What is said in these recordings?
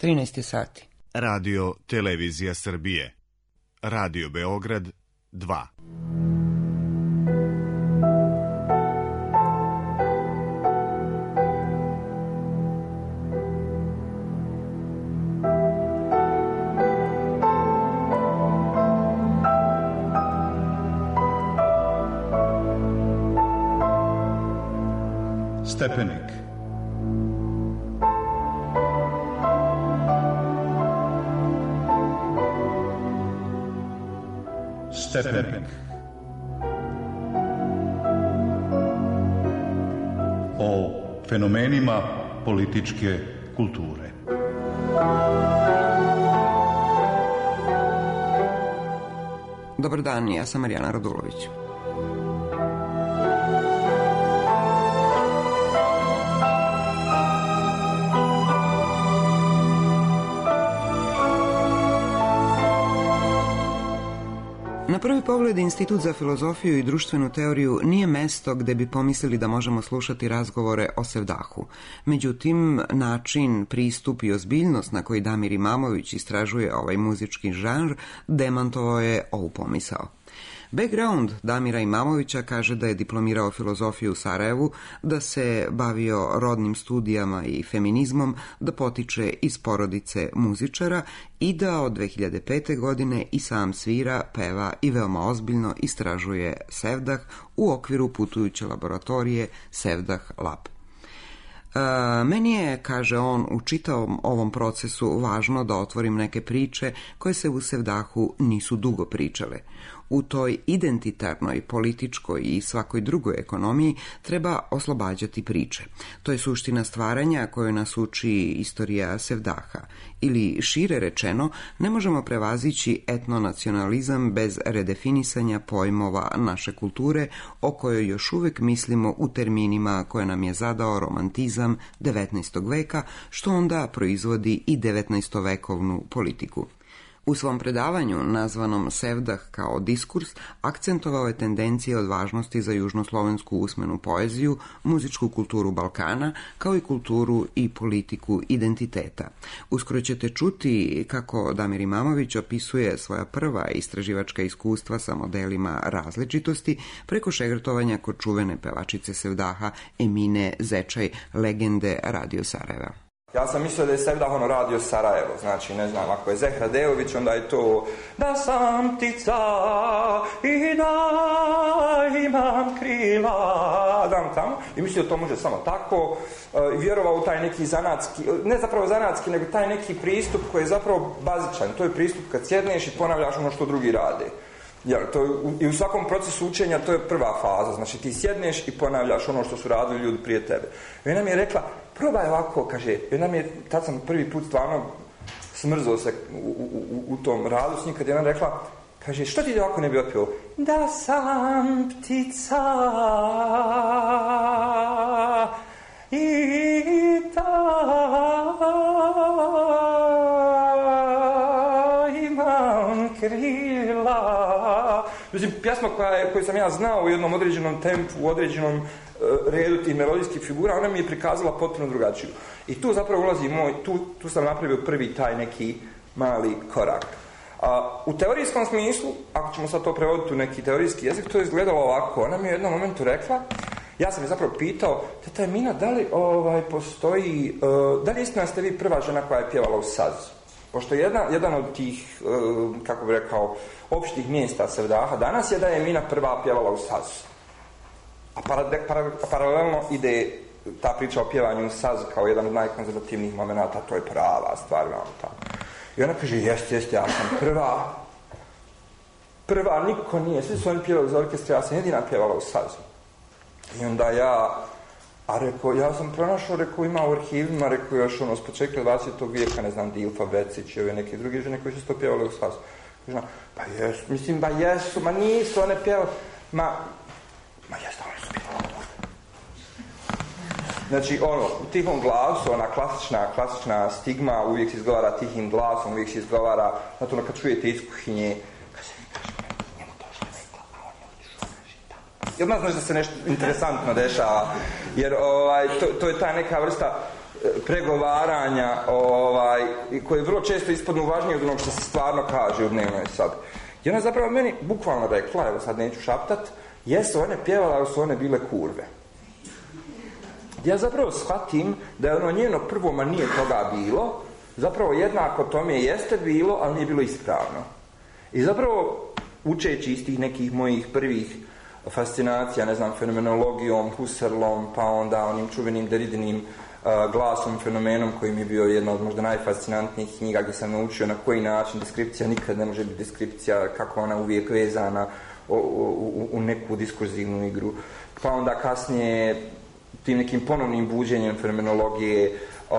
13 sati. Radio Televizija Srbije. Radio Beograd 2. Stepenik. Stepenik. O fenomenima političke kulture. Dobar dan, ja sam Marijana Radulović. Na prvi pogled, Institut za filozofiju i društvenu teoriju nije mesto gde bi pomislili da možemo slušati razgovore o sevdahu. Međutim, način, pristup i ozbiljnost na koji Damir Imamović istražuje ovaj muzički žanr demantovao je ovu pomisao. Background Damira Imamovića kaže da je diplomirao filozofiju u Sarajevu, da se bavio rodnim studijama i feminizmom, da potiče iz porodice muzičara i da od 2005. godine i sam svira, peva i veoma ozbiljno istražuje sevdah u okviru putujuće laboratorije Sevdah Lab. Meni je, kaže on, u čitavom ovom procesu važno da otvorim neke priče koje se u sevdahu nisu dugo pričale. U toj identitarnoj, političkoj i svakoj drugoj ekonomiji treba oslobađati priče. To je suština stvaranja koju nas uči istorija sevdaha. Ili, šire rečeno, ne možemo prevazići etnonacionalizam bez redefinisanja pojmova naše kulture, o kojoj još uvek mislimo u terminima koje nam je zadao romantizam 19. veka, što onda proizvodi i 19-vekovnu politiku. U svom predavanju, nazvanom Sevdah kao diskurs, akcentovao je tendencije od važnosti za južnoslovensku usmenu poeziju, muzičku kulturu Balkana, kao i kulturu i politiku identiteta. Uskoro ćete čuti kako Damir Imamović opisuje svoja prva istraživačka iskustva sa modelima različitosti preko šegrtovanja kod čuvene pevačice sevdaha Emine Zečaj, legende Radio Sarajeva. Ja sam mislio da je sevdah ono Radio Sarajevo, znači ne znam, ako je Zehra Dejović, onda je to da sam ptica i da imam krila, dam tamo, i mislio da to može samo tako, i vjerovao u taj neki zanatski, ne zapravo zanatski, nego taj neki pristup koji je zapravo bazičan, to je pristup kad sjedneš i ponavljaš ono što drugi rade. I u svakom procesu učenja to je prva faza, znači ti sjedneš i ponavljaš ono što su radili ljudi prije tebe. I ona mi je rekla, probaj ovako, kaže, tad sam prvi put stvarno smrzao se u tom radu s njim, kad je ona rekla, kaže, što ti ovako ne bi otpio? Da sam ptica i da imam krila. Mislim, pjesma koju sam ja znao u jednom određenom tempu, u određenom redu tih melodijskih figura, ona mi je prikazala potpuno drugačiju. I tu zapravo ulazi tu sam napravio prvi taj neki mali korak. U teorijskom smislu, ako ćemo sad to prevoditi u neki teorijski jezik, to je izgledalo ovako. Ona mi je u jednom momentu rekla, ja sam je zapravo pitao, teta Emina, da li postoji, da li istina ste vi prva žena koja je pjevala u sazu? Pošto jedan od tih, kako bih rekao, opštih mjesta sevdaha danas je da je Emina prva pjevala u sazu. A paralelno ide ta priča o pjevanju u sazu kao jedan od najkonzervativnijih momenata, to je prava stvar. I ona kaže, jeste, ja sam prva, niko nije, svi su oni pjevali za orkestra, ja sam jedina pjevala u sazu. I onda ja sam pronašao, ima u arhivima, još s početka 20. vijeka, ne znam, Dilfa Becić i ove neke druge žene koje su to pjevali u sazu. Pa jesu, ma nisu one pjevali, ma jesu, one su pjevali. Znači, u tihom glasu, ona klasična stigma, uvijek se izgovara tihim glasom, uvijek se izgovara, znači kad čujete iz kuhinje, njemu to što je rekla, a on je otišao i odmah znaš da se nešto interesantno dešava, jer to je ta neka vrsta pregovaranja koje vrlo često ispadnu važnije od onog što se stvarno kaže u dnevnoj sobi. I ona zapravo meni bukvalno rekla, evo sad neću šaptat, jesu one pjevale, ali su one bile kurve. Ja zapravo shvatim da je ono njeno prvo, ma nije toga bilo, zapravo jednako tome jeste bilo, ali nije bilo ispravno. I zapravo, učeći iz tih nekih mojih prvih fascinacija, ne znam, fenomenologijom, Husserlom, pa onda onim čuvenim Derridinim glasom, fenomenom koji mi je bio jedna od možda najfascinantnijih knjiga gdje sam naučio na koji način deskripcija nikad ne može biti deskripcija, kako ona uvijek vezana u neku diskurzivnu igru. Pa onda kasnije tim nekim ponovnim buđenjem fenomenologije,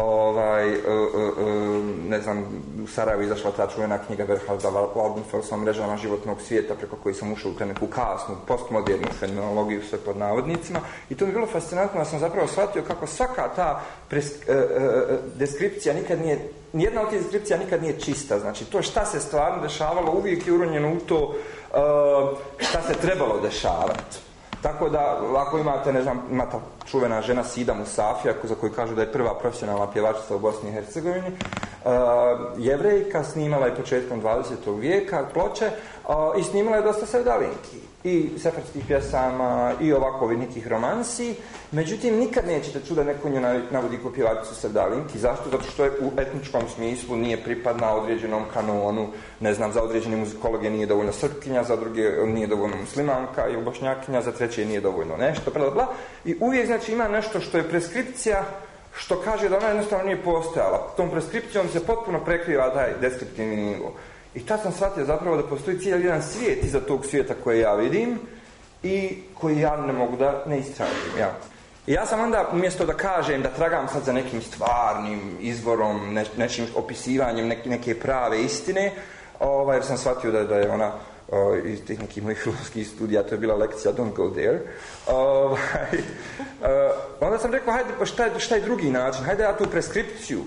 ne znam, u Sarajevu izašla ta čuvena knjiga Verhalda Waldenfelsa o mrežama životnog svijeta, preko koji sam ušao u tu neku kasnu, postmodernu fenomenologiju, sve pod navodnicima, i to mi je bilo fascinantno da sam zapravo shvatio kako svaka ta deskripcija nikad nije, nijedna od tih deskripcija nikad nije čista, znači to šta se stvarno dešavalo uvijek je uronjeno u to šta se trebalo dešavati. Tako da, ako imate, ne znam, ima ta čuvena žena Sida Musafija, za koju kažu da je prva profesionalna pjevačica u Bosni i Hercegovini, Jevrejka, snimala je početkom 20. vijeka ploče i snimala je dosta sevdalinki i sefardskih pjesama i ovakovi nekih romansi. Međutim, nikad nećete čuti da neko nju navodi kao pjevačicu sevdalinki. Zašto? Zato što je u etničkom smislu nije pripadna određenom kanonu, ne znam, za određene muzikologe nije dovoljno srpkinja, za druge nije dovoljno muslimanka ili bošnjakinja, za treće nije dovoljno nešto, bla, bla. I uvijek, znači, ima nešto što je preskripcija, što kaže da ona jednostavno nije postojala. Tom preskripcijom se potpuno prekriva taj deskriptivni nivo. I tad sam shvatio zapravo da postoji cijeli jedan svijet iza tog svijeta koje ja vidim i koji ja ne mogu da ne istražim. Ja. I ja sam onda, umjesto da kažem da tragam sad za nekim stvarnim izvorom, nečim opisivanjem neke prave istine, jer sam shvatio da je ona iz tih nekih mojih filozofskih studija, to je bila lekcija Don't Go There. Onda sam rekao, hajde, pa šta je drugi način? Hajde ja tu preskripciju,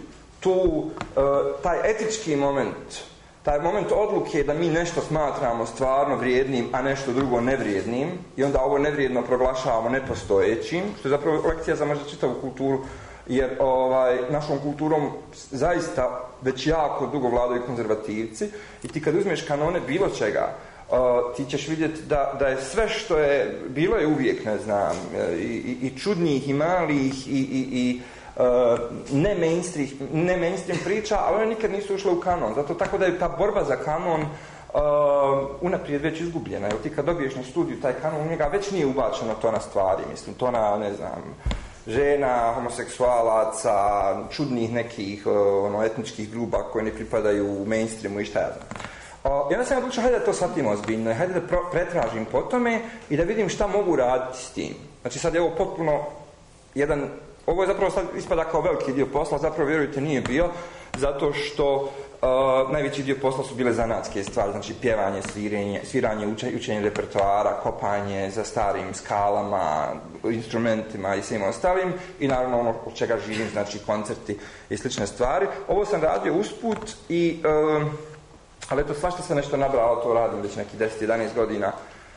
taj etički moment, taj moment odluke da mi nešto smatramo stvarno vrijednim, a nešto drugo nevrijednim, i onda ovo nevrijedno proglašavamo nepostojećim, što je zapravo lekcija za možda čitavu kulturu, jer našom kulturom zaista već jako dugo vladaju konzervativci, i ti kad uzmeš kanone bilo čega, ti ćeš vidjeti da je sve što je, bilo je uvijek, ne znam, i čudnih, i malih, i ne mainstream priča, ali one nikad nisu ušle u kanon. Zato tako da je ta borba za kanon unaprijed već izgubljena. Jer ti kad dobiješ na studiju taj kanon, u njega već nije ubačeno to na stvari. Mislim, to na, ne znam, žena, homoseksualaca, čudnih nekih etničkih grupa koje ne pripadaju u mainstreamu i šta ja znam. I onda sam odlučio, hajde da to shvatim ozbiljno, hajde da pretražim po tome i da vidim šta mogu raditi s tim. Znači sad je ovo potpuno ovo je zapravo sad ispada kao veliki dio posla, zapravo vjerujte nije bio, zato što najveći dio posla su bile zanatske stvari, znači pjevanje, sviranje, učenje repertoara, kopanje za starim skalama, instrumentima i svim ostalim, i naravno ono od čega živim, znači koncerti i slične stvari. Ovo sam radio usput i ali eto, svašta se nešto nabralo, to radim već neki 10-11 godina.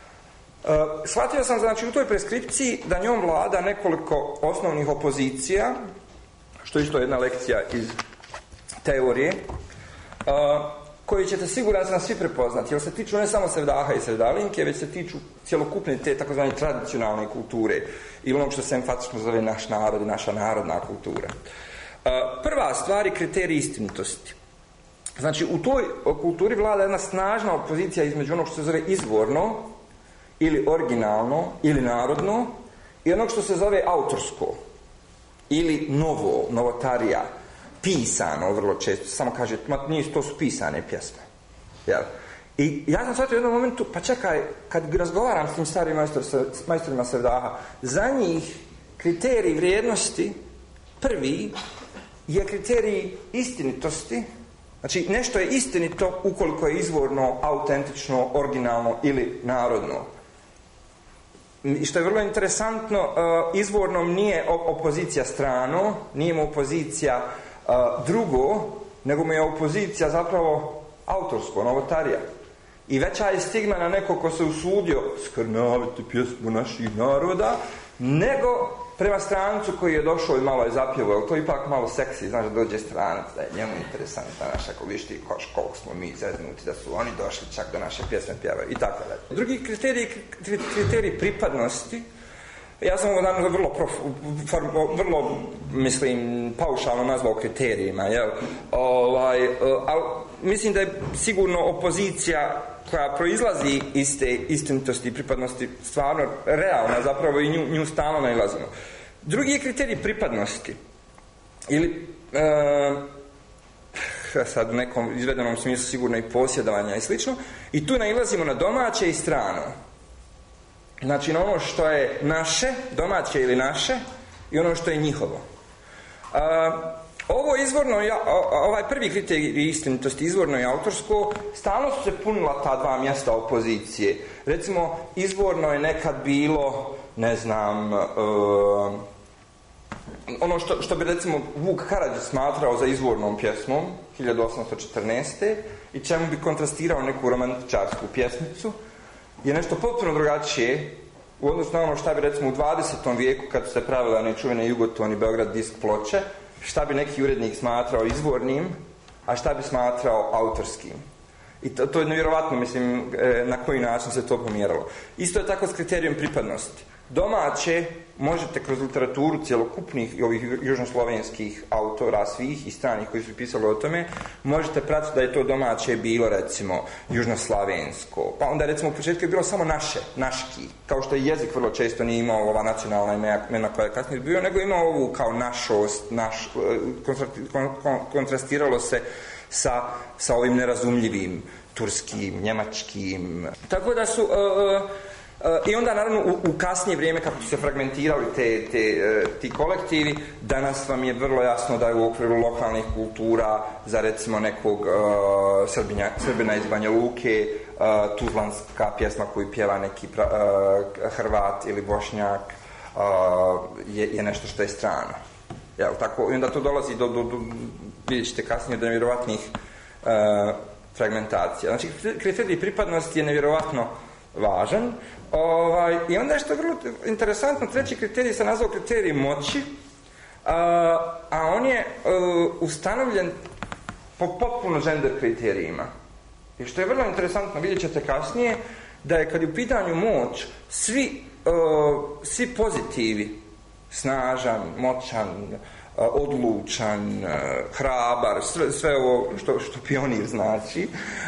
Shvatio sam, znači, u toj preskripciji da njom vlada nekoliko osnovnih opozicija, što je isto jedna lekcija iz teorije, koji ćete siguran sam svi prepoznati, jer se tiču ne samo sevdaha i sevdalinke, već se tiču cjelokupne te takozvane tradicionalne kulture i onog što se enfatično zove naš narod i naša narodna kultura. Prva stvar je kriterij istinitosti. Znači, u toj kulturi vlada jedna snažna opozicija između onog što se zove izvorno, ili originalno, ili narodno, i onog što se zove autorsko, ili novotarija, pisano vrlo često, samo kaže, to su pisane pjesme. Jel? I ja sam shvatio u jednom momentu, pa čekaj, kad razgovaram s tim starim majstorima sevdaha, za njih kriterij vrijednosti, prvi, je kriterij istinitosti. Znači, nešto je istinito ukoliko je izvorno, autentično, originalno ili narodno. I što je vrlo interesantno, izvornom nije opozicija strano, nije mu opozicija drugo, nego mu je opozicija zapravo autorsko, novotarija. I veća je stigma na neko ko se usudio skrnaviti pjesmu naših naroda, nego prema strancu koji je došao i malo je zapjevao, to je ipak malo seksi, znaš da dođe stranac, da je njemu interesantna naša, ako viš ti koliko smo mi zeznuti, da su oni došli čak do naše pjesme pjevaju i tako dalje. Drugi kriterij pripadnosti, ja sam ovo vrlo, mislim, paušalno nazvao kriterijima, jel? Ali mislim da je sigurno opozicija koja proizlazi iz te istinitosti i pripadnosti stvarno realna, zapravo i nju stalno nailazimo. Drugi je kriterij pripadnosti, ili sad u nekom izvedenom smislu sigurno i posjedovanja i slično, i tu nailazimo na domaće i strano. Znači na ono što je naše, domaće ili naše, i ono što je njihovo. Ovo izvorno, ovaj prvi kriterij istinitosti, izvorno i autorsko, stalno su se punila ta dva mjesta opozicije. Recimo, izvorno je nekad bilo, ne znam, ono što bi recimo Vuk Karadžić smatrao za izvornom pjesmom 1814. i čemu bi kontrastirao neku romantičarsku pjesmicu, je nešto potpuno drugačije u odnosu na ono šta bi recimo u 20. vijeku, kad su se pravile one čuvene Jugoton i Beograd disk ploče, šta bi neki urednik smatrao izvornim, a šta bi smatrao autorskim. I to je nevjerovatno, mislim, na koji način se to pomjeralo. Isto je tako s kriterijem pripadnosti. Domaće možete kroz literaturu cjelokupnih i ovih južnoslovenskih autora, svih i stranih koji su pisali o tome, možete pratiti da je to domaće bilo, recimo, južnoslavensko. Pa onda, recimo, u početku je bilo samo naše, naški, kao što je jezik vrlo često nije imao ova nacionalna imena koja je kasnije bio, nego imao ovu kao našost, kontrastiralo se sa ovim nerazumljivim turskim, njemačkim. Tako da su... I onda naravno u kasnije vrijeme kako su se fragmentirali ti kolektivi, danas vam je vrlo jasno da je u okviru lokalnih kultura za recimo nekog Srbina iz Banja Luke, tuzlanska pjesma koju pjeva neki Hrvat ili Bošnjak je nešto što je strano. Jel, tako? I onda to dolazi vidjet ćete kasnije do nevjerovatnih fragmentacija. Znači kriterij pripadnosti je nevjerovatno važan. I onda je što je vrlo interesantno, treći kriterij se nazvao kriterij moći, a on je ustanovljen po potpuno gender kriterijima. I što je vrlo interesantno, vidjet ćete kasnije, da je kad je u pitanju moć, svi pozitivi, snažan, moćan, odlučan, hrabar, sve ovo što pionir znači,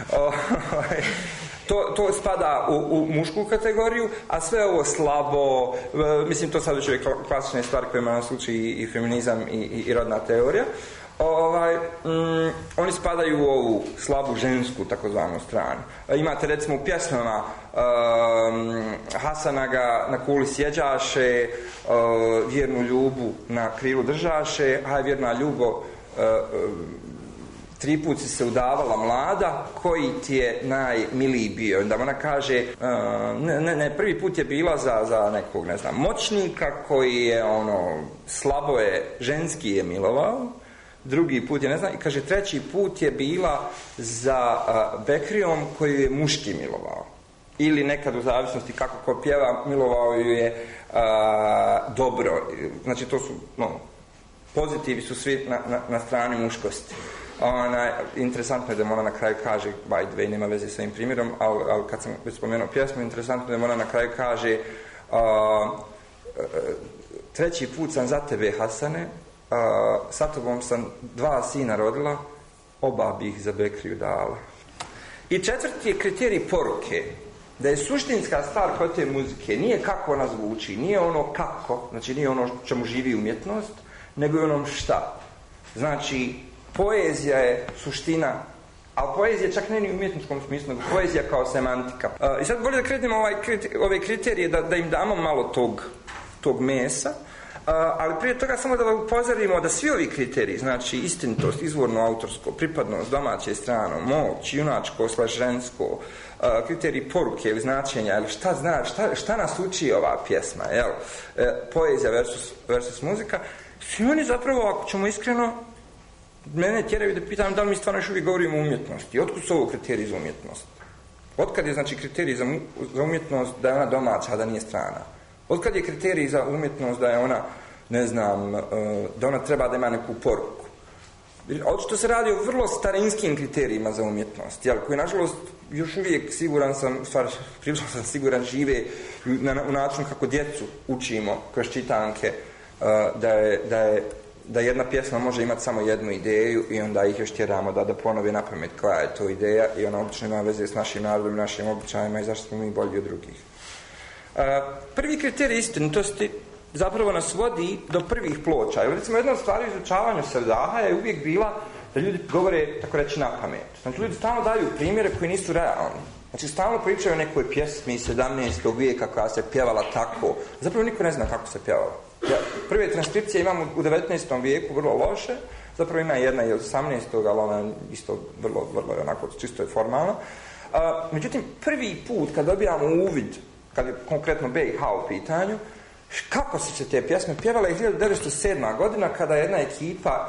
to spada u mušku kategoriju, a sve ovo slabo, mislim to sad već je klasične stvari kojima nas uči i feminizam i rodna teorija, oni spadaju u ovu slabu žensku takozvanu stranu. Imate recimo u pjesmama Hasanaga na kuli sjeđaše, vjernu ljubu na krilu držaše, a vjerna ljubo 3 put si se udavala mlada, koji ti je najmiliji bio. Onda ona kaže, prvi put je bila za nekog, ne znam, moćnika koji je slabo je, ženski je milovao, drugi put je, ne znam, i kaže, treći put je bila za Bekrijom koji je muški milovao. Ili nekad u zavisnosti kako ko pjeva, milovao ju je dobro. Znači to su, pozitivi su svi na strani muškosti. Interesantno je da ona na kraju kaže, by the way, nema veze s ovim primjerom, ali kad sam već spomenuo pjesmu, interesantno je da ona na kraju kaže, treći put sam za tebe, Hasane, sa tobom sam 2 sina rodila, oba bih za Bekriju dala. I četvrti je kriterij poruke, da je suštinska stvar kod te muzike nije kako ona zvuči, nije ono kako, znači nije ono čemu živi umjetnost, nego je ono šta. Znači, poezija je suština, ali poezija čak ne ni u umjetničkom smislu, nego poezija kao semantika. I sad bolje da kretimo ove kriterije, da im damo malo tog mesa, ali prije toga samo da upozorimo da svi ovi kriteriji, znači istinitost, izvorno autorsko, pripadnost, domaće strano, moć, junačko, žensko, kriterij poruke ili značenja, ili šta nas uči ova pjesma, jel? Poezija versus muzika, svi oni zapravo, ako ćemo iskreno, mene tjeraju da pitam da li mi stvarno još uvijek govorimo o umjetnosti. Otkud su ovo kriteriji za umjetnost? Otkad je znači kriterij za umjetnost da je ona domaća, a da nije strana? Otkad je kriterij za umjetnost da je ona ne znam, da ona treba da ima neku poruku. Očito se radi o vrlo starinskim kriterijima za umjetnost, koji nažalost još uvijek prilično sam siguran žive u načinu kako djecu učimo kroz čitanke, da jedna pjesma može imati samo jednu ideju i onda ih još tjeramo da ponove na pamet koja je to ideja i ona obično ima veze s našim narodom, našim običajima i zašto smo mi bolji od drugih. Prvi kriterij istinitosti zapravo nas vodi do prvih ploča. Recimo, jedna od stvari izučavanja Sevdaha je uvijek bila da ljudi govore, tako reći, na pamet. Znači, ljudi stalno daju primjere koji nisu realni. Znači, stalno pričaju o nekoj pjesmi 17. vijeka koja se pjevala tako. Zapravo niko ne zna kako se pjevala. Prve transkripcije imamo u 19. vijeku, vrlo loše. Zapravo ima jedna i od 18. ali ona je isto vrlo onako, čisto je formalna. Međutim, prvi put kad dobijamo uvid, kad je konkretno BiH u pitanju, kako se te pjesme pjevala je 1907. godina kada je jedna ekipa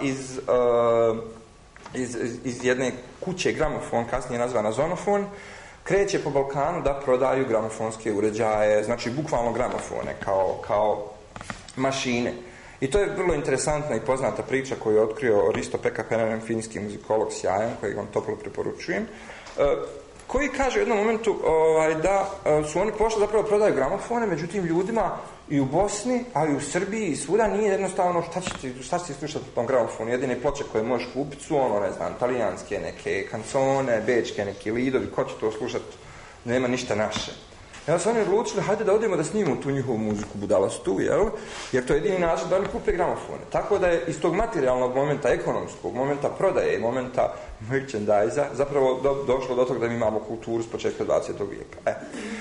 iz jedne kuće gramofon, kasnije nazvana Zonofon, kreće po Balkanu da prodaju gramofonske uređaje, znači bukvalno gramofone kao mašine. I to je vrlo interesantna i poznata priča koju je otkrio Risto-Pekka Peninen, finski muzikolog sjajan, kojeg vam toplo preporučujem, koji kaže u jednom momentu da su oni pošli zapravo prodaju gramofone, međutim ljudima i u Bosni, ali i u Srbiji i svuda nije jednostavno šta ćete slušati u tom gramofonu. Jedine ploče koje možeš kupiti su talijanske neke kancone, bečke neki lidovi, ko će to slušati, nema ništa naše. I onda su oni odlučili, hajde da odemo da snimimo tu njihovu muziku budalastu, jer to je jedini način da oni kupe gramofone. Tako da je iz tog materijalnog momenta, ekonomskog momenta prodaje i momenta merchandise-a zapravo došlo do toga da mi imamo kulturu s početka 20. vijeka.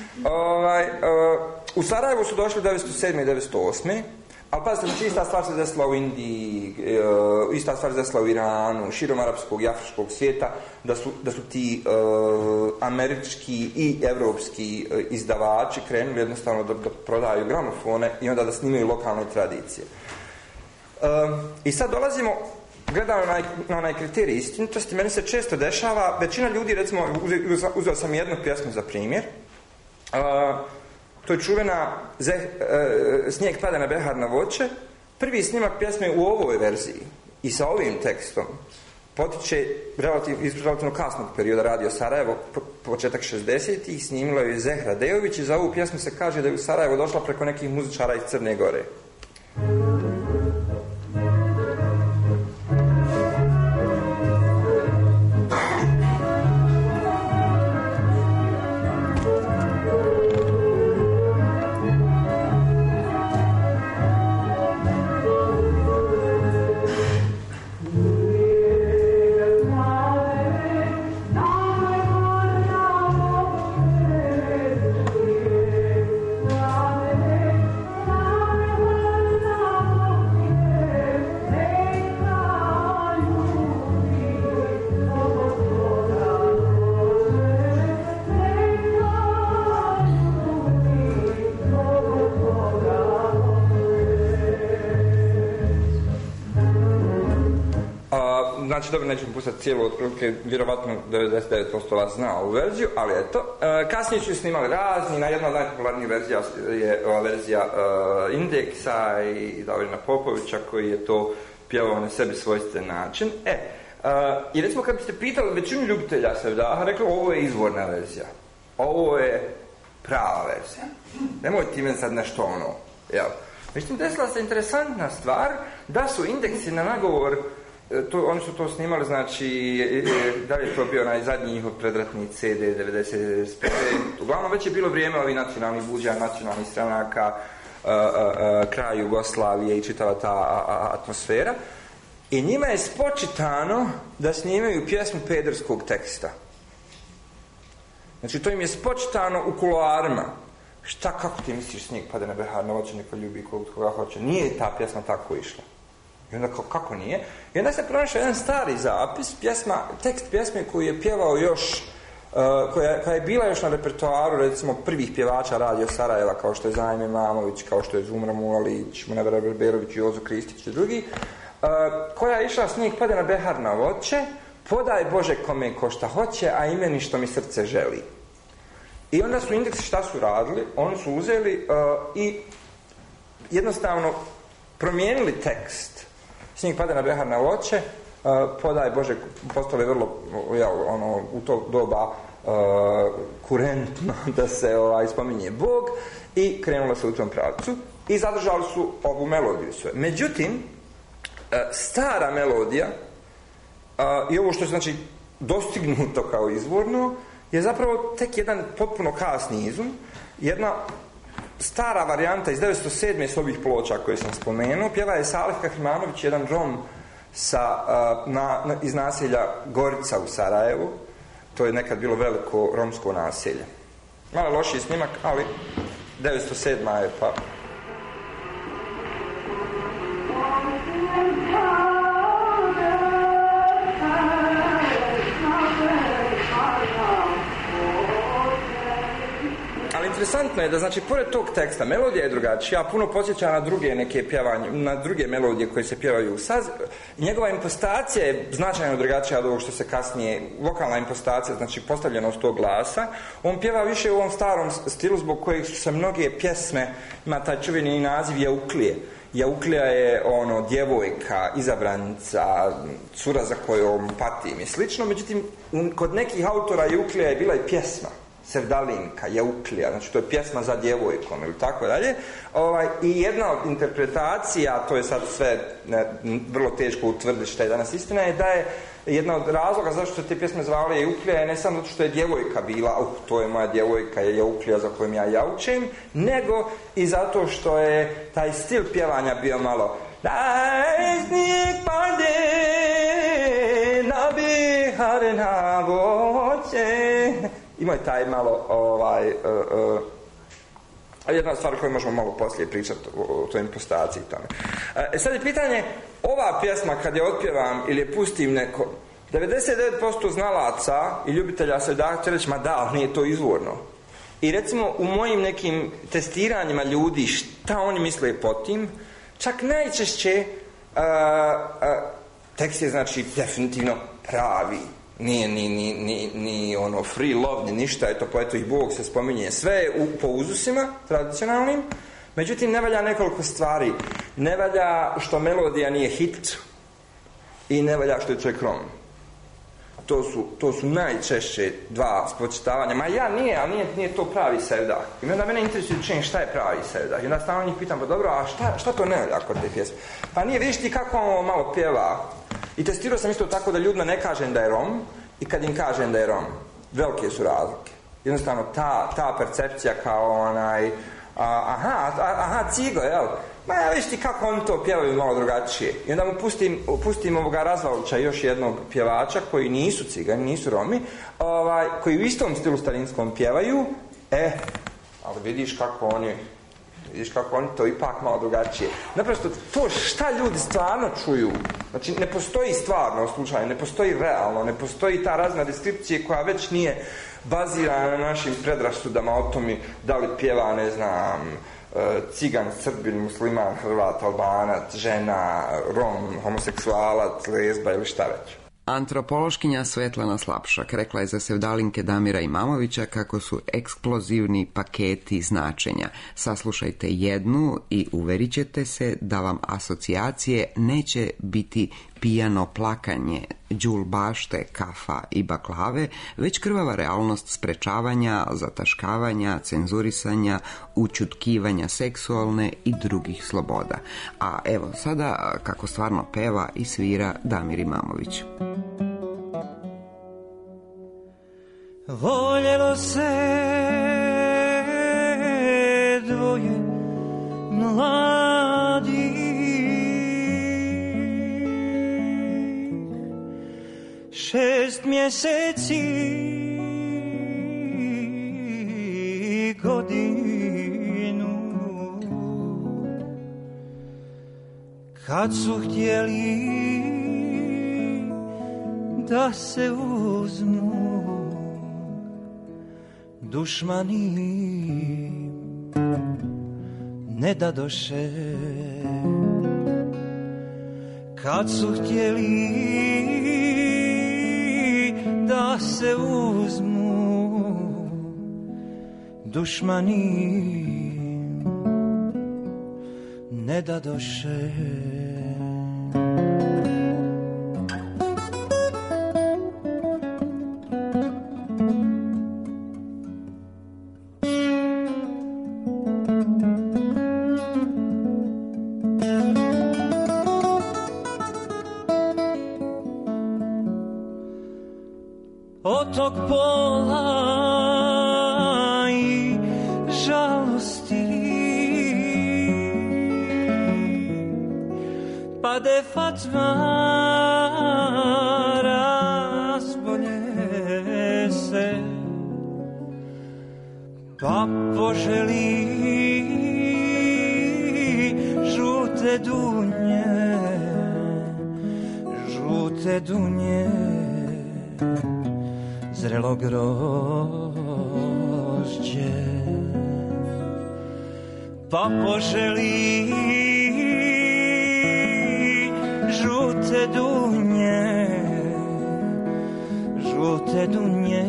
U Sarajevu su došli 1907. i 1908. Ali pazite, znači ista stvar se desila u Indiji, ista stvar se desila u Iranu, širom arapskog i afričkog svijeta, da su ti američki i evropski izdavači krenuli jednostavno da prodaju gramofone i onda da snimaju lokalne tradicije. I sad dolazimo, gledamo na onaj kriterij istinitosti, meni se često dešava, većina ljudi, recimo, uzeo sam jednu pjesmu za primjer, to je čuvena Snijeg pada na behar na voće. Prvi snimak pjesme u ovoj verziji i sa ovim tekstom potiče iz relativno kasnog perioda Radio Sarajevo, početak 60-ih, snimila je Zehra Dejović i za ovu pjesmu se kaže da je u Sarajevo došla preko nekih muzičara iz Crne Gore. Znači, dobro, nećemo pustati cijelu, otprilike, vjerovatno 99% vas zna ovu verziju, ali eto. Kasnije su snimali razni, jedna od najpopularnijih verzija je ova verzija Indeksa i Davorina Popovića, koji je to pjevao na sebi svojstven način. I recimo, kad biste pitali većinu ljubitelja Sevdaha, rekli, ovo je izvorna verzija. Ovo je prava verzija. Nemojte ime sad nešto jel? Međutim, desila se interesantna stvar da su Indeksi na nagovor, oni su to snimali, znači, da li je to bio onaj zadnji njihov predratni CD 90-95. Uglavnom već je bilo vrijeme ovih nacionalnih buđa, nacionalnih stranaka, kraj Jugoslavije i čitava ta atmosfera. I njima je spočitano da snimaju pjesmu pederskog teksta. Znači, to im je spočitano u kuloarima. Kako ti misliš, Snijeg pada na behar na voće, neko ljubi koga hoće? Nije ta pjesma tako išla. I onda kako nije? I onda se pronašao jedan stari zapis, tekst pjesme koju je pjevao još, koja je bila još na repertoaru, recimo, prvih pjevača Radio Sarajeva, kao što je Zajme Mamović, kao što je Zumra Mulalić, Munevera Berberović, Jozo Kristić i drugi, koja je išla Snijeg pada na behar na voće, podaj Bože kome ko šta hoće, a imeni što mi srce želi. I onda su Indeksi šta su radili? Oni su uzeli i jednostavno promijenili tekst. Snijeg pada na behar na voće, podaj Bože, postalo je vrlo u to doba kurentno da se spominje Bog i krenulo se u tom pravcu i zadržali su ovu melodiju sve. Međutim, stara melodija i ovo što je znači dostignuto kao izvorno je zapravo tek jedan potpuno kasni izum, jedna stara varijanta iz 907. s ovih ploča koje sam spomenuo. Pjeva je Salih Kahrimanović, jedan Rom iz naselja Gorica u Sarajevu. To je nekad bilo veliko romsko naselje. Malo lošiji snimak, ali 907. je pa... Ali interesantno je da, znači, pored tog teksta, melodija je drugačija, puno podsjeća na druge neke pjevanje, na druge melodije koje se pjevaju u saz. Njegova impostacija je značajno drugačija od ovog što se kasnije, vokalna impostacija, znači postavljenost tog glasa. On pjeva više u ovom starom stilu zbog kojeg su se mnoge pjesme, ima taj čuveni naziv Jauklije. Jauklija je djevojka, izabranica, cura za kojom patim i slično. Međutim, kod nekih autora Jauklija je bila i pjesma. Sevdalinka, Jauklija, znači to je pjesma za djevojkom ili tako dalje. I jedna od interpretacija, to je sad sve vrlo teško utvrditi što je danas istina, je da je jedna od razloga zašto te pjesme zvale Jauklija je ne samo zato što je djevojka bila, to je moja djevojka, je Jauklija za kojom ja jaučem, nego i zato što je taj stil pjevanja bio malo daj snijeg pade na behar na voće. Ima je taj malo jedna stvar koju možemo malo poslije pričati o toj impostaciji tome. Sad je pitanje, ova pjesma kad je otpjevam ili je pustim neko, 99% znalaca i ljubitelja sevdaha će reći, ma da, ali nije to izvorno. I recimo u mojim nekim testiranjima ljudi šta oni misle po tim, čak najčešće tekst je znači definitivno pravi. Nije ni free love, ni ništa, eto poetovih Bog se spominje sve po uzusima tradicionalnim, međutim ne valja nekoliko stvari. Ne valja što melodija nije hit i ne valja što je čovjek Rom. To su najčešće dva spočitavanja. Ma ja nije to pravi sevdah. I onda mene interesuje šta je pravi sevdah. I onda stalno njih pitam, pa dobro, a šta to ne valja kod te pjesme? Pa nije, vidiš ti kako on malo pjeva. I testirao sam isto tako da ljudima ne kažem da je Rom i kad im kažem da je Rom. Velike su razlike. Jednostavno ta percepcija kao cigo, jel? Ma ja viš ti kako oni to pjevaju malo drugačije. I onda mu pustim ovoga Razvalića, još jednog pjevača koji nisu cigani, nisu Romi, koji u istom stilu starinskom pjevaju, ali vidiš kako oni to ipak malo drugačije. Naprosto to šta ljudi stvarno čuju, znači ne postoji stvarno slučaj, ne postoji realno, ne postoji ta razna deskripcija koja već nije bazirana na našim predrasudama o tome da li pjeva, ne znam, cigan, srbin, musliman, Hrvat, Albanac, žena, Rom, homoseksualac, lezba ili šta već. Antropološkinja Svetlana Slapšak rekla je za sevdalinke Damira Imamovića kako su eksplozivni paketi značenja. Saslušajte jednu i uverit ćete se da vam asocijacije neće biti pijano plakanje, đul bašte, kafa i baklave, već krvava realnost sprečavanja, zataškavanja, cenzurisanja, ućutkivanja seksualne i drugih sloboda. A evo sada kako stvarno peva i svira Damir Imamović. Voljelo se dvoje mladih, 6 mjeseci godinu, kad su htjeli da se uzmu dušmani, ne dadoše. Kad su htjeli da se uzmu dušmani, ne dadoše. Od tog pola i žalosti pade Fatma, razbolje se, pa poželi žute dunje, zrelo grožđe, pa poželi žute dunje,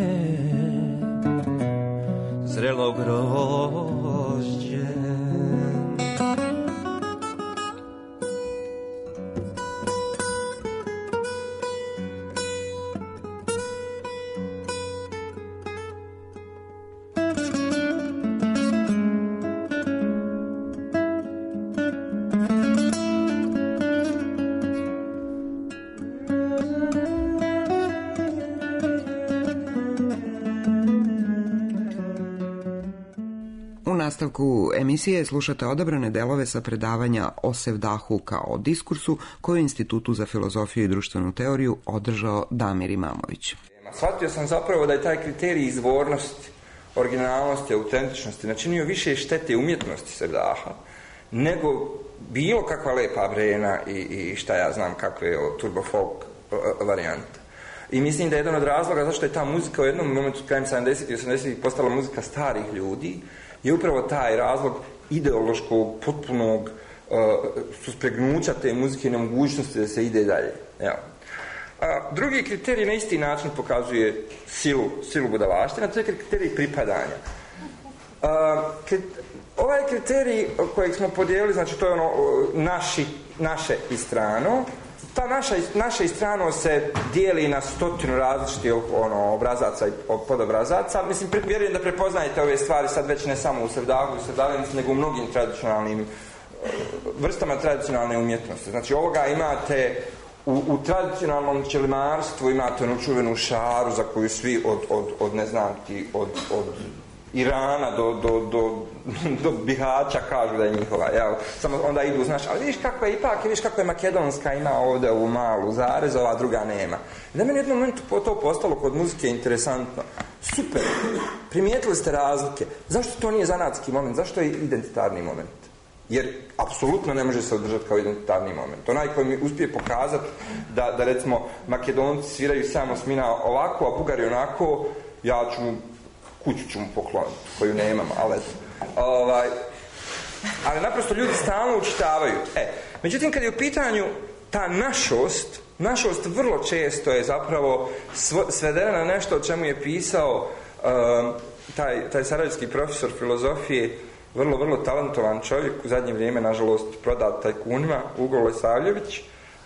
zrelo grožđe. U nastavku emisije slušate odabrane delove sa predavanja o Sevdahu kao diskursu koju Institutu za filozofiju i društvenu teoriju održao Damir Imamović. Shvatio sam zapravo da je taj kriterij izvornosti, originalnosti, autentičnosti načinio više štete umjetnosti Sevdaha nego bilo kakva lepa brena i šta ja znam kakve turbo folk varijante. I mislim da je jedan od razloga zašto je ta muzika u jednom momentu krajem 70. i 80. postala muzika starih ljudi je upravo taj razlog ideološkog, potpunog suspregnuća te muzike i nemogućnosti da se ide dalje. Ja. Drugi kriterij na isti način pokazuje silu budalaštine, to je kriterij pripadanja. Ovaj kriterij kojeg smo podijelili, znači to je ono naše i strano. Ta naše i strano se dijeli na 100 različitih obrazaca i podobrazaca. Mislim, vjerujem da prepoznajete ove stvari sad već ne samo u Sevdahu i Sevdalinici, nego u mnogim tradicionalnim vrstama tradicionalne umjetnosti. Znači, ovoga imate u tradicionalnom ćelimarstvu, imate onu čuvenu šaru za koju svi od ne znam ti, od Irana do Bihaća kažu da je njihova, jel? Samo onda idu, znaš, ali vidiš kako je ipak, vidiš kako je makedonska ima ovdje u malu zarez, ova druga nema. I da meni u jednom momentu to postalo kod muzike interesantno. Super, primijetili ste razlike. Zašto to nije zanatski moment? Zašto je identitarni moment? Jer apsolutno ne može se održati kao identitarni moment. Onaj koji mi uspije pokazati da recimo Makedonci sviraju samo smina ovako, a Bugari onako, ja ću mu kuću ću mu pokloniti, koju nemam, ali naprosto ljudi stalno učitavaju. Međutim, kad je u pitanju ta našost vrlo često je zapravo svedena na nešto o čemu je pisao taj sarajevski profesor filozofije, vrlo talentovan čovjek, u zadnje vrijeme, nažalost, prodat tajkunima, Ugo Lesavljević.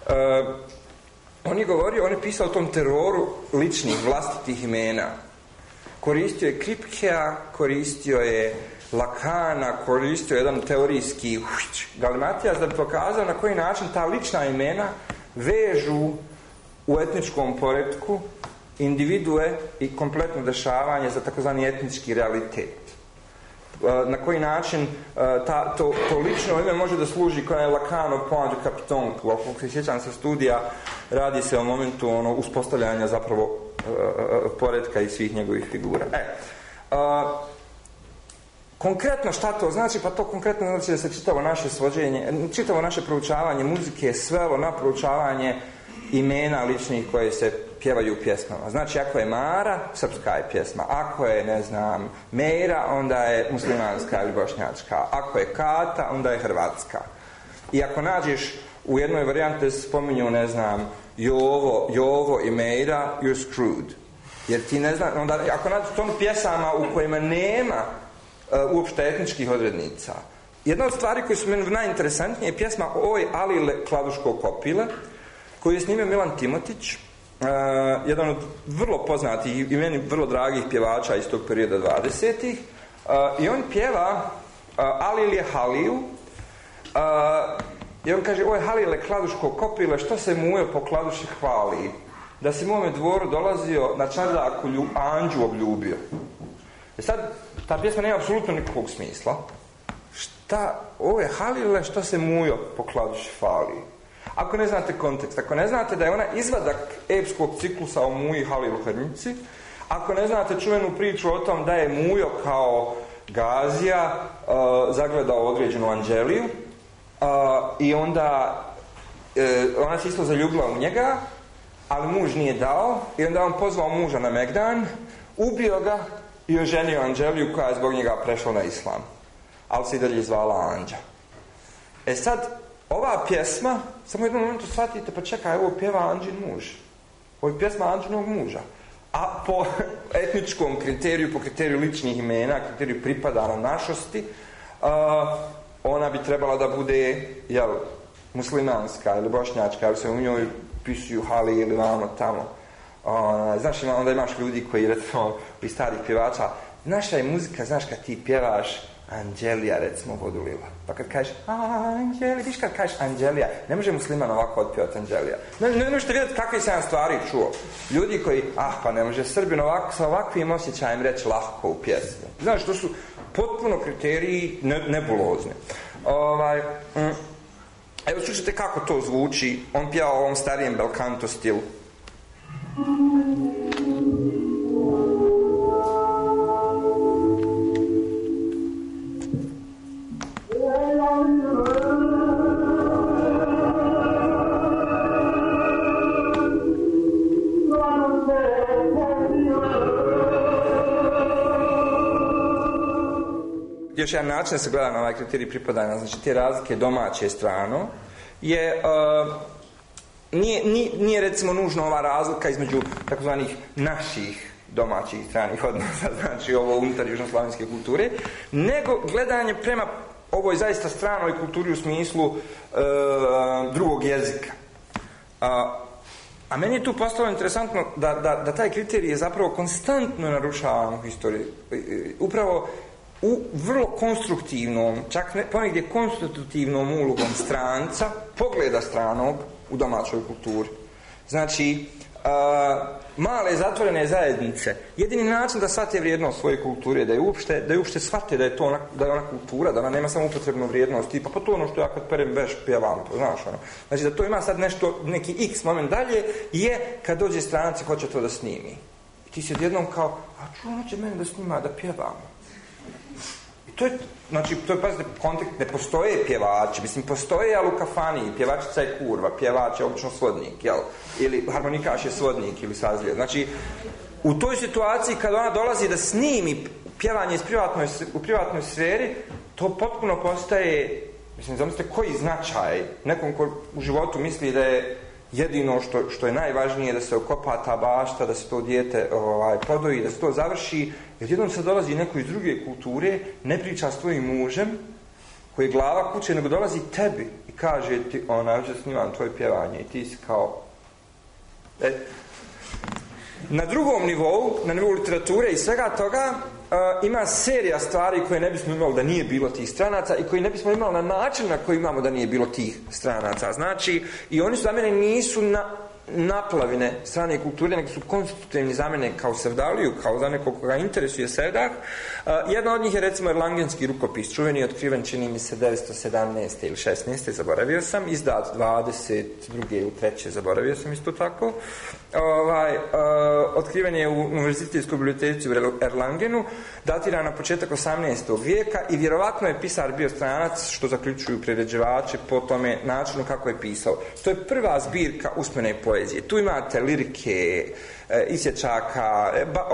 On je pisao o tom teroru ličnih, vlastitih imena. Koristio je Kripkea, koristio je Lakana, koristio je jedan teorijski galimatijas da bi pokazao na koji način ta lična imena vežu u etničkom poretku individue i kompletno dešavanje za takozvani etnički realitet. Na koji način to lično ime može da služi kao je Lacanov point du capiton, ako se sjećam sa studija, radi se o momentu uspostavljanja zapravo poretka i svih njegovih figura. Konkretno šta to znači? Pa to konkretno znači da se čitavo naše proučavanje muzike je svelo na proučavanje imena ličnih koje se pjevaju u pjesmama. Znači, ako je Mara, srpska je pjesma. Ako je, ne znam, Mejra, onda je muslimanska ili bošnjačka. Ako je Kata, onda je hrvatska. I ako nađeš u jednoj varijanti se spominju, ne znam, Jovo i Mejra, you're screwed. Jer ti ne znam, onda ako nađeš tom pjesama u kojima nema uopšte etničkih odrednica jedna od stvari koje su meni najinteresantnije je pjesma Oj Alile Kladuško Kopile, koju je snimio Milan Timotić, jedan od vrlo poznatih i meni vrlo dragih pjevača iz tog perioda 20-ih. I on pjeva Alilje Haliju, i on kaže: oj Halile Kladuško Kopile, što se mujo po kladuši hvali, da si mome dvoru dolazio, na čardaku anđu obljubio. Sad, ta pjesma nema apsolutno nikakvog smisla. Ove Halile, što se mujo po kladuši hvali. Ako ne znate kontekst, ako ne znate da je ona izvadak epskog ciklusa o Muji Halilu Hrnici, ako ne znate čuvenu priču o tom da je Mujo kao Gazija zagledao određenu Anđeliju, i onda ona se isto zaljubila u njega, ali muž nije dao, i onda on pozvao muža na Megdan, ubio ga i oženio Anđeliju koja je zbog njega prešla na islam, ali se i dalje zvala Anđa. Sad, ova pjesma, samo u jednom momentu shvatite, pa čekaj, ovo pjeva Anđin muž, ovo je pjesma Anđinog muža, a po etničkom kriteriju, po kriteriju ličnih imena, kriteriju pripadana našosti, ona bi trebala da bude, muslimanska ili bošnjačka, ali se u njoj pisuju Hali ili vamo tamo. Znaš, onda imaš ljudi koji, recimo, i starih pjevača, naša je muzika, znaš, kad ti pjevaš Anđelija, recimo, vodulila. Pa kad kažeš Anđelija, viš kad kažeš Anđelija, ne može musliman ovako otpjevati Anđelija. Ne možete vidjeti kakve sam stvari čuo. Ljudi koji, pa ne može Srbin sa ovakvim osjećajem reći lahko u pjesmi. Znaš, to su potpuno kriteriji nebulozni. Evo, slušajte kako to zvuči. On pjeva u ovom starijem belcanto stilu. Još jedan način da se gleda na ovaj kriterij pripadanja, znači te razlike domaće strano, je, nije recimo nužno ova razlika između takozvanih naših domaćih stranih odnosa, znači ovo unutar južnoslavenske kulture, nego gledanje prema ovoj zaista stranoj kulturi u smislu drugog jezika. A meni je tu postalo interesantno da taj kriterij je zapravo konstantno narušavan u historiji. Upravo u vrlo konstruktivnom, čak ponegdje konstitutivnom ulogom stranca, pogleda stranog u domaćoj kulturi. Znači, male zatvorene zajednice, jedini način da shvate vrijednost svoje kulture, da je uopšte shvate da je ona kultura, da ona nema samo upotrebnu vrijednost, tipa, pa to ono što ja kad perem veš pjevam, znaš ono. Znači da to ima sad neki x moment dalje, je kad dođe stranac i hoće to da snimi. I ti si odjednom kao, ono će mene da snima, da pjevam. To je, pazite, kontekst, ne postoje pjevači, mislim, postoje, ali u kafani, pjevačica je kurva, pjevač je obično svodnik, jel? Ili harmonikaš je svodnik ili sazlije. Znači, u toj situaciji kad ona dolazi da snimi pjevanje u privatnoj sferi, to potpuno postaje, mislim, zamislite koji značaj nekom ko u životu misli da je jedino što je najvažnije da se okopa ta bašta, da se to dijete podoji, da se to završi, jer jednom se dolazi neko iz druge kulture, ne priča s tvojim mužem, koji je glava kuće, nego dolazi tebi i kaže ti, hoće snimam tvoje pjevanje i ti si kao... Na drugom nivou, na nivou literature i svega toga, ima serija stvari koje ne bismo imali da nije bilo tih stranaca i koje ne bismo imali na način na koji imamo da nije bilo tih stranaca. Znači, i oni su za mene nisu naplavine strane kulture, nego su konstitutivni za mene kao Sevdaliju, kao za nekog koga interesuje Sevdah. Jedna od njih je recimo Erlangenski rukopis, čuveni, otkriven, čini mi se 917. ili 16. zaboravio sam, izdat 22. ili 3. zaboravio sam isto tako. Otkriven je u univerzitetskoj biblioteci u Erlangenu, datira na početak 18. vijeka i vjerovatno je pisar bio stranac, što zaključuju priređivači po tome načinu kako je pisao. To je prva zbirka usmene poezije. Tu imate lirike, isječaka,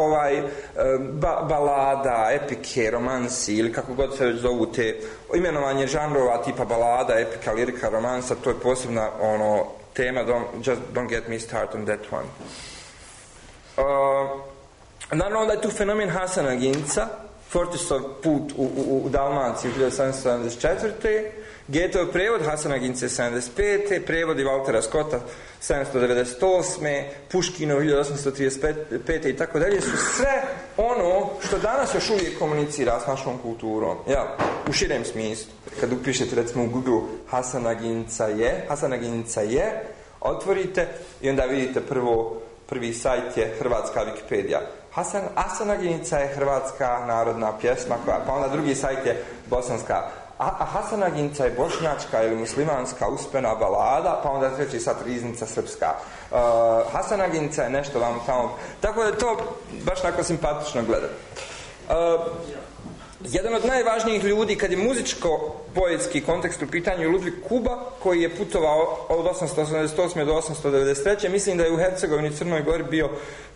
balada, epike, romansi ili kako god se već zovu te imenovanje žanrova tipa balada, epika, lirika, romansa, to je posebna tema, don't get me started on that one. Naravno, onda je tu fenomen Hasana Ginca, Fortisov put u Dalmaciju 1774. Goetheov prevod Hasana Gince 75. Prevodi Valtera Scotta 798. Puškinov 1835. i tako dalje su sve ono što danas još uvijek komunicira s našom kulturom. Ja, u širem smislu. Kad upišete recimo u Google Hasana Ginca je, otvorite i onda vidite prvi sajt je hrvatska Wikipedija. Hasana Ginca je hrvatska narodna pjesma, pa onda drugi sajt je bosanska. A Hasana Ginca je bošnjačka ili muslimanska uspena balada, pa onda treći sad riznica srpska. Hasana Ginca je nešto vam tamo. Tako da je to baš tako simpatično gledati. Jedan od najvažnijih ljudi kad je muzičko-poetski kontekst u pitanju je Ludvig Kuba, koji je putovao od 888. do 893. Mislim da je u Hercegovini i Crnoj Gori bio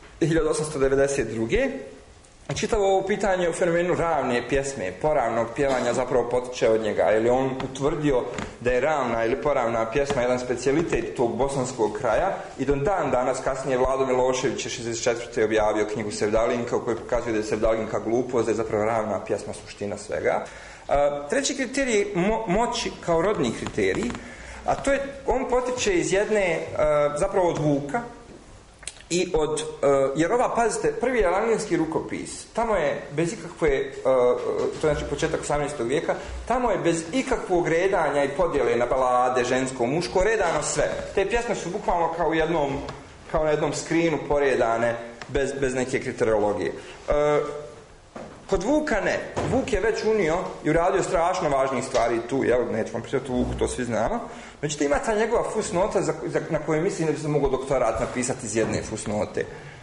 1892. Čitavo ovo pitanje o fenomenu ravne pjesme, poravnog pjevanja zapravo potiče od njega. Je li on utvrdio da je ravna ili poravna pjesma jedan specijalitet tog bosanskog kraja i do dan danas kasnije Vlado Milošević je 64. objavio knjigu Sevdalinka u kojoj pokazuje da je Sevdalinka glupost, da je zapravo ravna pjesma suština svega. Treći kriterij je moći kao rodni kriterij, a to je, on potiče iz jedne, zapravo od Vuka, i od, jer ova, pazite, prvi je Langlenski rukopis, tamo je bez ikakve, to je znači početak 18. vijeka, tamo je bez ikakvog redanja i podjele na balade, žensko, muško, redano sve. Te pjesme su bukvalno kao na jednom skrinu poredane, bez neke kriteriologije. Kod Vuka ne. Vuk je već unio i uradio strašno važnih stvari tu, neću vam pričati o Vuku, to svi znamo. Međutim, ima ta njegova fusnota na kojoj mislim da bi se mogao doktorat napisati iz jedne fusnote.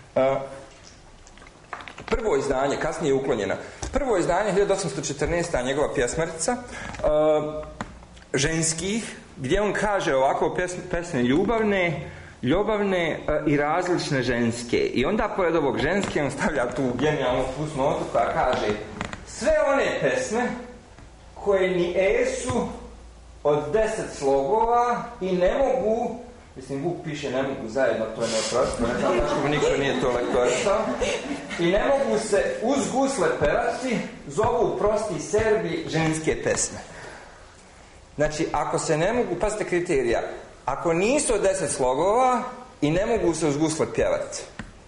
Prvo izdanje, kasnije je uklonjena. Prvo izdanje, 1814. njegova pjesmarica, ženskih, gdje on kaže ovako pesme ljubavne i različne ženske. I onda pored ovog ženske on stavlja tu genijalnu fusnotu koja kaže sve one pesme koje ni esu od 10 slogova i ne mogu, mislim Vuk piše ne mogu zajedno, to je neoprostivo, ne znam zašto niko nije to lektorisao, i ne mogu se uz gusle pevati, zovu prosti Serbi ženske pesme. Znači, ako se ne mogu, pazite kriterija, ako nisu od 10 slogova i ne mogu se uz gusle pjevati.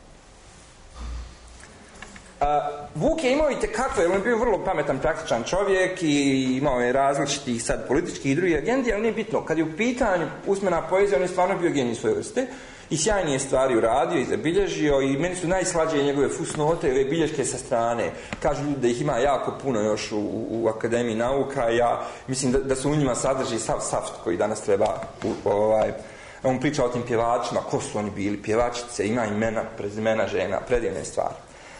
Vuk je imao itekako, jer on je bio vrlo pametan, praktičan čovjek i imao je različitih sad političkih i drugih agendi, ali nije bitno. Kad je u pitanju usmena poezija, on je stvarno bio genij svoje vrste i sjajnije stvari uradio i zabilježio i meni su najslađije njegove fusnote, ove bilješke sa strane. Kažu ljudi da ih ima jako puno još u Akademiji nauka. Ja mislim da su u njima sadrži sav saft koji danas treba on priča o tim pjevačima, ko su oni bili, pjevačice, ima imena, prezimena žena, predivne stvari.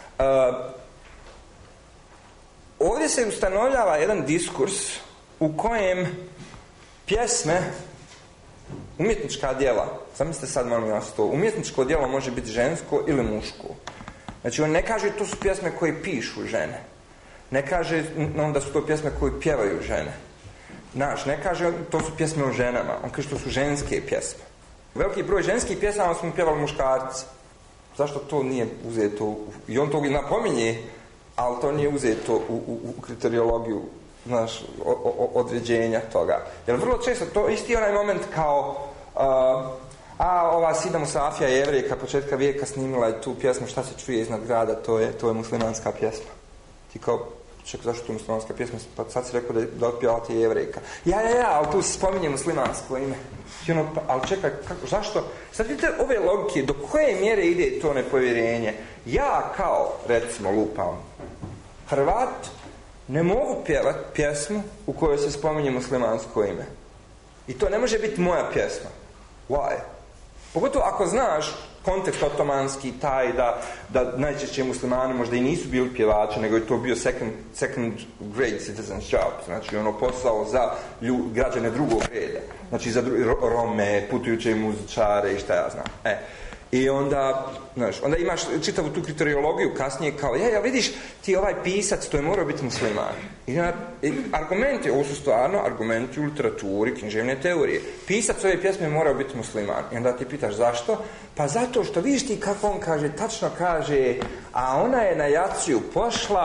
Ovdje se ustanovljava jedan diskurs u kojem pjesme, umjetnička djela, zamislite sad molim vas to, umjetničko djelo može biti žensko ili muško. Znači on ne kaže to su pjesme koje pišu žene, ne kaže onda su to pjesme koje pjevaju žene, ne kaže to su pjesme o ženama, on kaže to su ženske pjesme. Veliki broj ženskih pjesama smo pjevali muškarci. Zašto to nije uzeto? I on to napominje, ali to nije uzeto u kriteriologiju, znaš, određenja toga. Jer vrlo često, to isti onaj moment kao ova Sida Musafija Jevrejka početka vijeka snimila je tu pjesmu Šta se čuje iznad grada, to je muslimanska pjesma. Ti kao, čekaj, zašto to je muslimanska pjesma? Pa sad si rekao da otpjevate Jevrejka. Ja, ali tu se spominje muslimansko ime. Ali čekaj, zašto? Sad vidite ove logike, do koje mjere ide to nepovjerenje? Ja kao, recimo, lupam, Hrvat, ne mogu pjevati pjesmu u kojoj se spominje muslimansko ime. I to ne može biti moja pjesma. Why? Pogotovo ako znaš kontekst otomanski taj da najčešće muslimani možda i nisu bili pjevači, nego je to bio second grade citizen's job, znači posao za građane drugog reda, znači za Rome, putujuće muzičare i šta ja znam. I onda imaš čitavu tu kriteriologiju kasnije kao, ja vidiš ti ovaj pisac, to je morao biti musliman. I argumenti, ovo su stvarno argumenti u literaturi, književne teorije. Pisac ove pjesme morao biti musliman. I onda ti pitaš zašto? Pa zato što vidiš ti kako on kaže, tačno kaže, a ona je na jaciju pošla,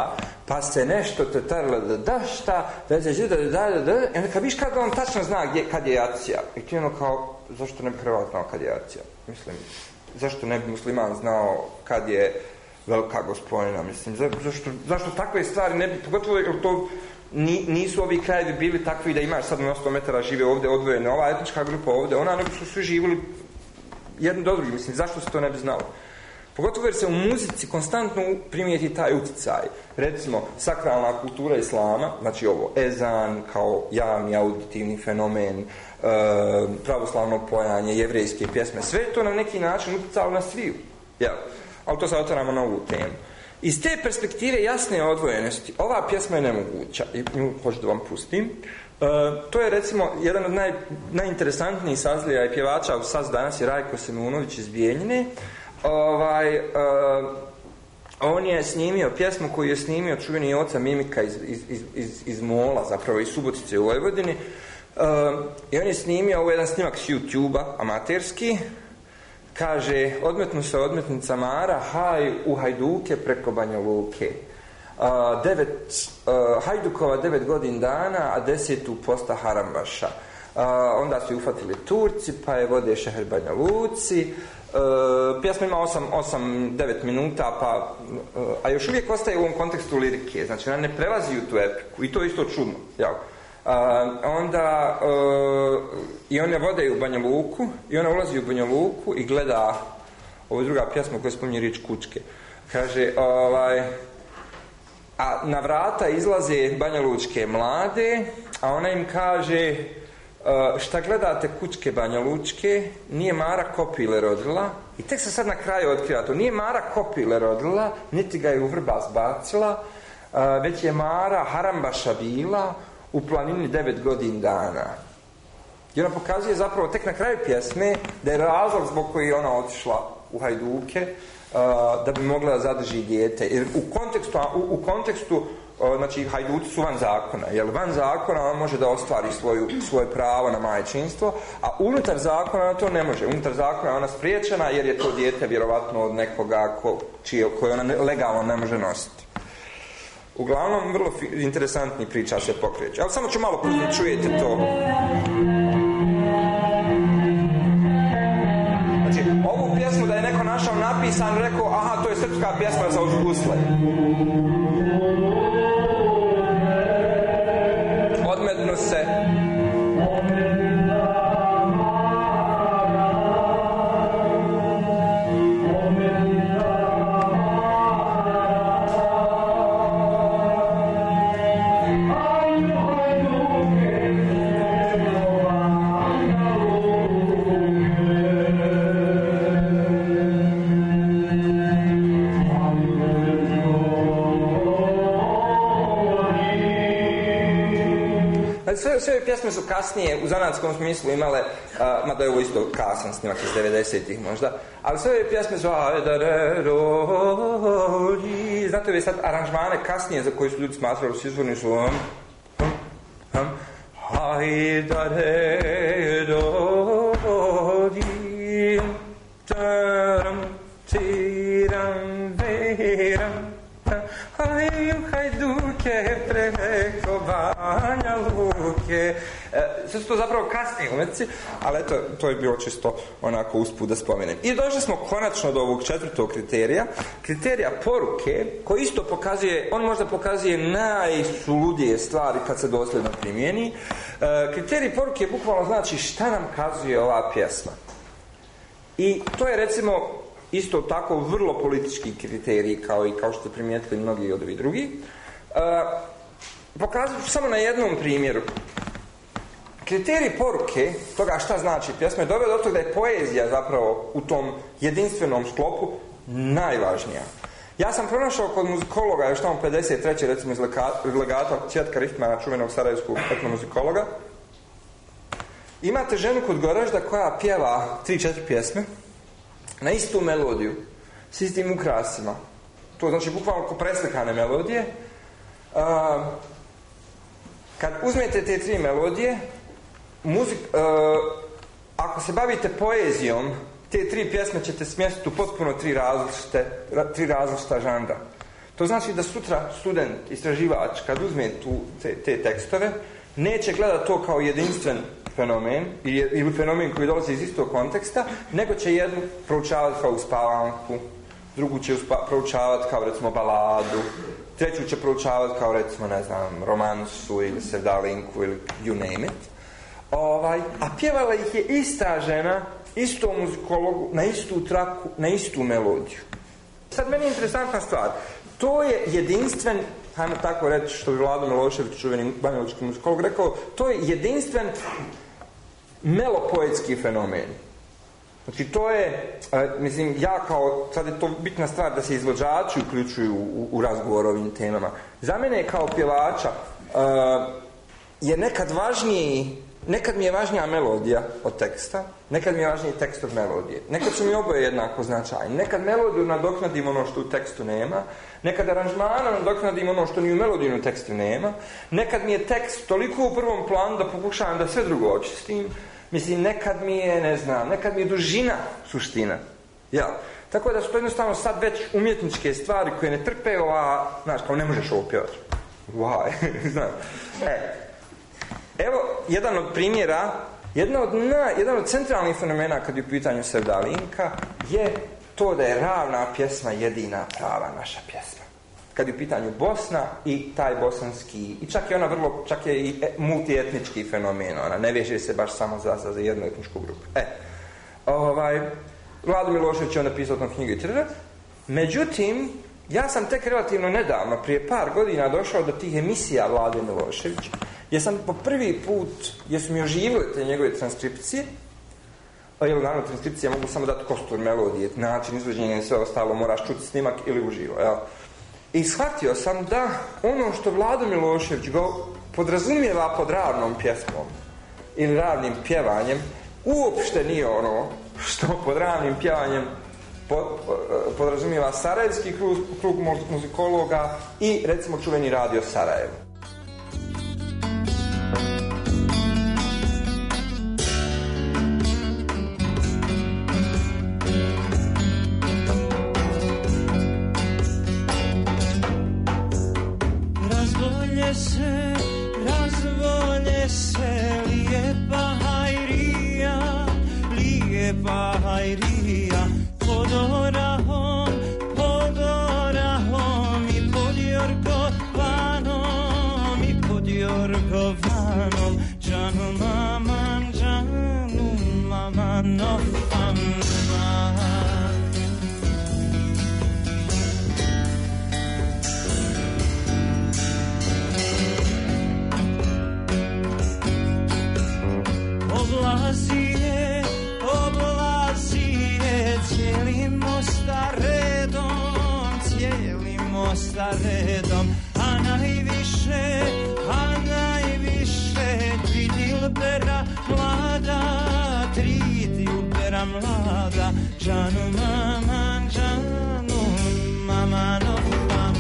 pa se nešto da šta, i onda kad viš kad on tačno zna kad je jacija, i ti ono kao, zašto ne bi Hrvat znao kad je jacija? Mislim, zašto ne bi musliman znao kad je Velika Gospojina, mislim, zašto takve stvari ne bi, pogotovo jer to nisu ovi krajevi bili takvi da imaš sad na 100 metara žive ovdje odvojene, ova etnička grupa ovdje, ona, nego su svi živjeli jedno do drugi, mislim, zašto se to ne bi znalo? Pogotovo jer se u muzici konstantno primijeti taj utjecaj. Recimo, sakralna kultura islama, znači ovo, ezan kao javni auditivni fenomen, pravoslavno pojanje, jevrejske pjesme, sve to na neki način utjecalo na sviju. Ja. Ali to sad otvaramo na ovu temu. Iz te perspektive jasne odvojenosti, ova pjesma je nemoguća, i nju hoću da vam pustim. To je recimo jedan od najinteresantnijih sazlija i pjevača u Saz danas je Rajko Semunović iz Bijeljine. On je snimio pjesmu koju je snimio čuveni oca Mimika iz Mola, zapravo iz Subotice u Vojvodini. I on je snimio, ovo je jedan snimak s YouTube-a, amaterski. Kaže, odmetnu se odmetnica Mara, haj u Hajduke preko Banja Luke. Hajdukova 9 godin dana, a 10. posta Harambaša. Onda su ju uhvatili Turci, pa je vode šeher Banja Luci. Pjesma ima 8-9 minuta, a još uvijek ostaje u ovom kontekstu lirike, znači ona ne prelazi u tu epiku i to je isto čudno, jel? Onda i one vode u Banja Luku i ona ulazi u Banja Luku i gleda ovo druga pjesma koja spominje riječ kučke. Kaže, a na vrata izlaze Banja Lučke mlade, a ona im kaže, šta gledate kučke Banja Lučke, nije Mara Kopile rodila, i tek se sad na kraju otkriva to, nije Mara Kopile rodila, niti ga je u vrba zbacila, već je Mara Harambaša bila u planini 9 godin dana. I ona pokazuje zapravo tek na kraju pjesme da je razlog zbog koji je ona otišla u Hajduke, da bi mogla da zadrži dijete. Jer u kontekstu znači Hajduci su van zakona, jer van zakona on može da ostvari svoje pravo na majčinstvo, a unutar zakona ona to ne može. Unutar zakona je ona spriječena jer je to dijete vjerovatno od nekoga koje ona legalno ne može nositi. Uglavnom, vrlo interesantni priča se pokreće. Ali samo ću malo pustiti, čujete to. Znači, ovu pjesmu da je neko našao napisan, rekao, aha, to je srpska pjesma za uzgusle. Odmetnu se. Sve pjesme su kasnije u zanatskom smislu imale, mada je ovo isto kasan snimak iz 90-ih možda, ali sve pjesme su znate ove sad aranžmane kasnije za koje su ljudi smatrali da su izvorni su Hajduke preko Banja Luke. Sve su to zapravo kasnije umetci, ali eto, to je bilo čisto onako usput da spomenem. I došli smo konačno do ovog 4. kriterija poruke, koji isto pokazuje, on možda pokazuje najsuludije stvari kad se dosljedno primijeni. Kriterij poruke bukvalno znači šta nam kazuje ova pjesma. I to je recimo isto tako vrlo politički kriterij kao što ste primijetili mnogi od ovih drugih. Pokazat ću samo na jednom primjeru. Kriterij poruke toga šta znači pjesma je doveo do toga da je poezija zapravo u tom jedinstvenom sklopu najvažnija. Ja sam pronašao kod muzikologa još tamo 53. recimo iz legata Cjetka Rihtmana, čuvenog sarajevskog etnomuzikologa. Imate ženu kod Goražda koja pjeva 3-4 pjesme na istu melodiju, s istim ukrasima. To znači bukvalno ko preslikane melodije. Kad uzmete te 3 melodije, ako se bavite poezijom, te 3 pjesme ćete smjestiti u potpuno 3 različita žanra. To znači da sutra student, istraživač, kad uzme te tekstove, neće gledati to kao jedinstven fenomen ili fenomen koji dolazi iz istog konteksta, nego će jednu proučavati kao uspavanku, drugu će proučavati kao recimo baladu, treću će proučavati kao recimo, ne znam, romansu ili sevdalinku ili you name it. A pjevala ih je ista žena, istom muzikologu, na istu traku, na istu melodiju. Sad meni je interesantna stvar. To je jedinstven, hajmo tako reći, što bi Vlado Milošević, čuveni banjalučki muzikolog, rekao, to je jedinstven melopoetski fenomen. Znači to je, mislim, ja kao, sad je to bitna stvar da se izvođači uključuju u razgovor o ovim temama. Za mene kao pjevača je nekad mi je važnija melodija od teksta, nekad mi je važniji tekst od melodije. Nekad su mi oboje jednako značajni. Nekad melodiju nadoknadim ono što u tekstu nema, nekad aranžmana nadoknadim ono što ni u melodijnom tekstu nema, nekad mi je tekst toliko u prvom planu da pokušavam da sve drugo očistim. Mislim, nekad mi je dužina suština. Ja. Tako da su to jednostavno sad već umjetničke stvari koje ne trpe znaš, kao ne možeš ovo pjevati. Why? Znam. Evo, jedan od primjera, jedan od centralnih fenomena kad je u pitanju sevdalinka je to da je ravna pjesma jedina prava naša pjesma. Kad je u pitanju Bosna i taj bosanski, i čak je i multietnički fenomen, ona ne veže se baš samo za jednu etničku grupu. Vlado Milošević je on napisao tom knjigu itd. Međutim, ja sam tek relativno nedavno, prije par godina, došao do tih emisija Vlade Miloševića, gdje sam po prvi put, gdje su mi oživile te njegove transkripcije, naravno transkripcije mogu samo dati kostur melodije, način izvođenja i sve ostalo, moraš čuti snimak ili uživo, jel? I shvatio sam da ono što Vlado Milošević podrazumijeva pod ravnom pjesmom ili ravnim pjevanjem, uopšte nije ono što pod ravnim pjevanjem podrazumijeva Sarajevski krug muzikologa i recimo čuveni Radio Sarajevo. Razvolje se lijepa hajrija pod orahom i pod jorgovanom džanu maman ofama. Oblazi je cijelim staredom, a najviše tri dilbera mlada, džanu maman ofama.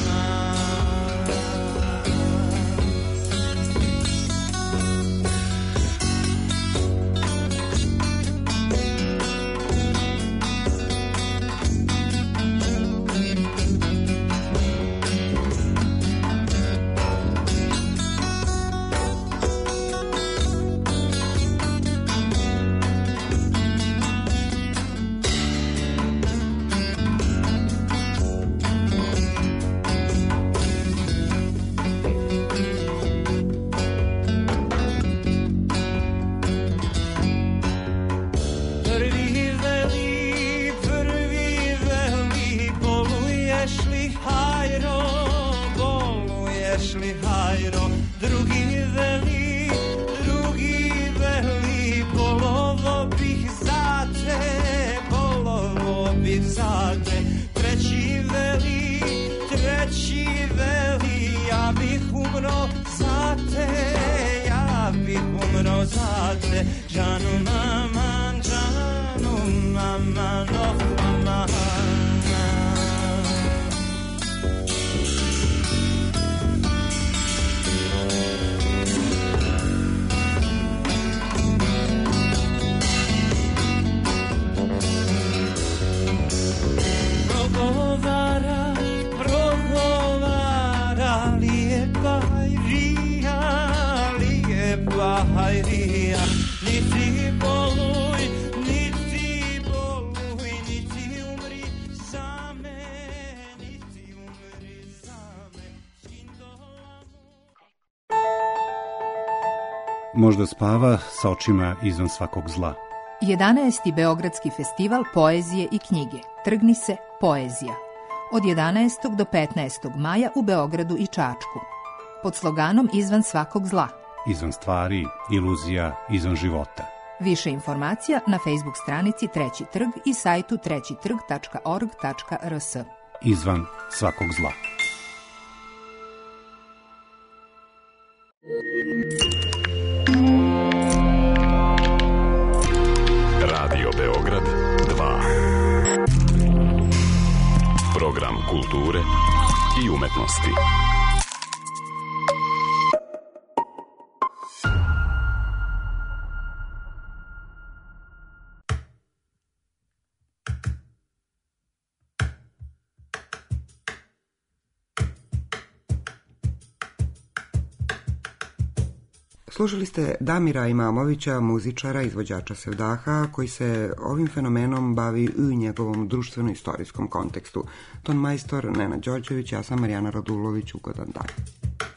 Drugi veli, polovo bih za te. Treći veli, ja bih umro za te. Džanu maman ofama. Progovara Možda spava sa očima izvan svakog zla. 11. Beogradski festival poezije i knjige. Trgni se, poezija. Od 11. do 15. maja u Beogradu i Čačku. Pod sloganom Izvan svakog zla. Izvan stvari, iluzija, izvan života. Više informacija na Facebook stranici Treći trg i sajtu trećitrg.org.rs. Izvan svakog zla. Radio Beograd 2. Program kulture i umetnosti. Slušali ste Damira Imamovića, muzičara, izvođača sevdaha, koji se ovim fenomenom bavi u njegovom društveno-istorijskom kontekstu. Ton majstor Nenad Đorđević, ja sam Marijana Radulović, ugodan dan.